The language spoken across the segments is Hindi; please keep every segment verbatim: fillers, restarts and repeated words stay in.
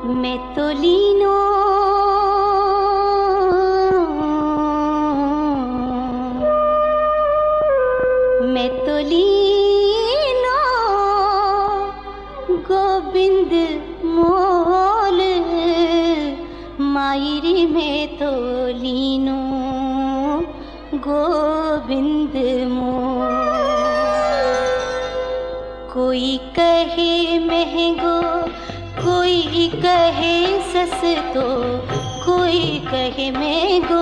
मैं तो लीनो मैं तो लीनो गोविंद मोल मायरी में तो लीनो गोविंद मोल। कोई कहे महंगो कोई कहे सस्तो कोई कहे महंगो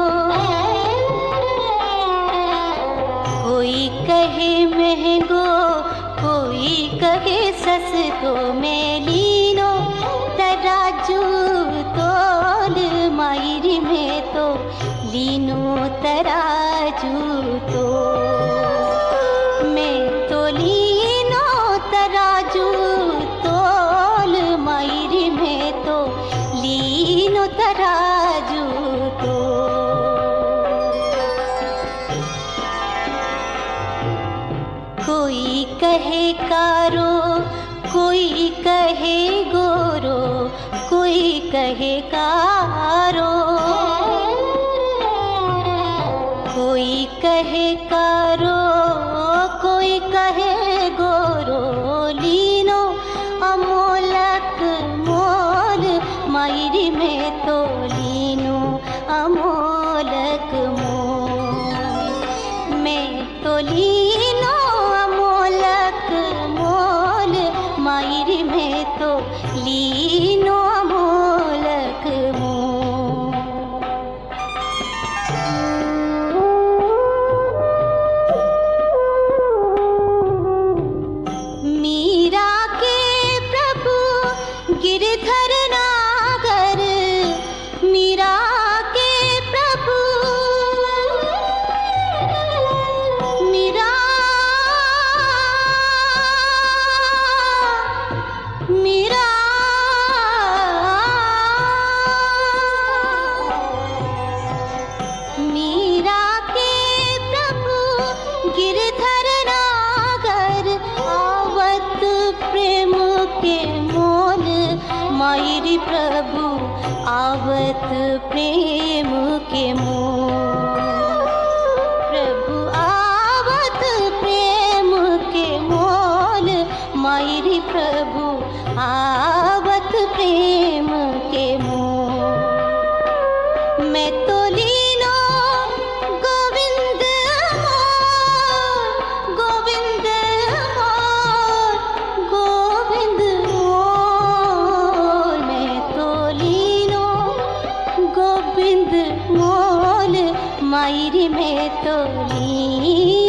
कोई कहे महंगो कोई कहे सस्तो मैं लीनो तराजू तोल मायरी में तो लीनो तराजू तो मैं तो लीनो तराजू तोल मायरी में तो लीनो तराजू तो। कोई कहे कारो कोई कहे गोरो कोई कहे कारो कोई कहे कारो कोई कहे गोरो लीनो अमोलक मोल मायरी में तो लीनो अमोलक मोल। मैं तो लीनो अमोलक मोल मायरी में तो लीनो अमोलक मोल। मीरा के प्रभु गिरधर नागर मीरा के प्रभु मीरा मीरा मीरा के प्रभु गिरधर नागर आवत प्रेम के मोल मायरी प्रभु आवत प्रेम के मोल। प्रभु आवत प्रेम के मोल मायरी प्रभु आवत प्रेम के मोल। मैं तो लीनो गोविंद मोल गोविंद मोल गोविंद मोल। मैं तो लीनो गोविंद मोल मायरी में तो ली